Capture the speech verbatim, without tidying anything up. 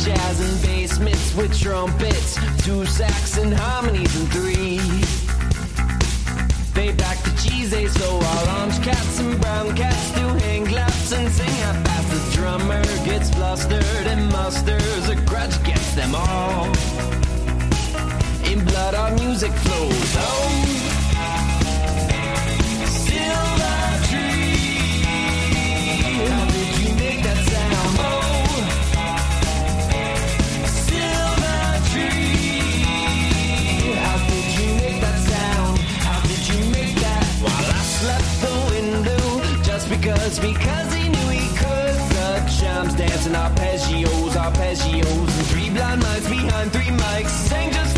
jazz and basements with trumpets, two sax and harmonies and three. They back the cheese, they so all orange cats and brown cats do hand claps and sing how fast the drummer gets flustered and musters a grudge against them all. In blood our music flows. Oh, silver tree, how did you make that sound? Oh, silver tree, how did you make that sound? How did you make that? While I slept the window, just because, because he knew he could. The chimes dancing arpeggios, arpeggios, and three blind mice behind three mics sang just